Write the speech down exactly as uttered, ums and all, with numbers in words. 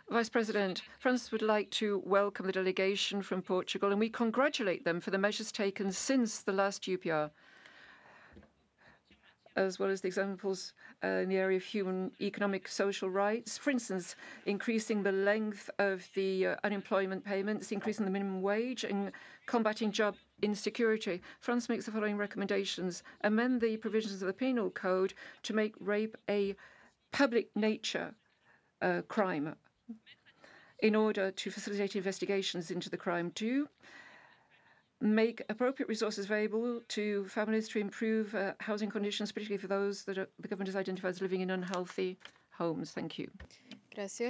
Vice President, France would like to welcome the delegation from Portugal, and we congratulate them for the measures taken since the last U P R, as well as the examples uh, in the area of human, economic, social rights. For instance, increasing the length of the uh, unemployment payments, increasing the minimum wage, and combating job insecurity. France makes the following recommendations: amend the provisions of the Penal Code to make rape a public nature uh, crime in order to facilitate investigations into the crime. Two, make appropriate resources available to families to improve uh, housing conditions, particularly for those that are, the government has identified as living in unhealthy homes. Thank you. Gracias.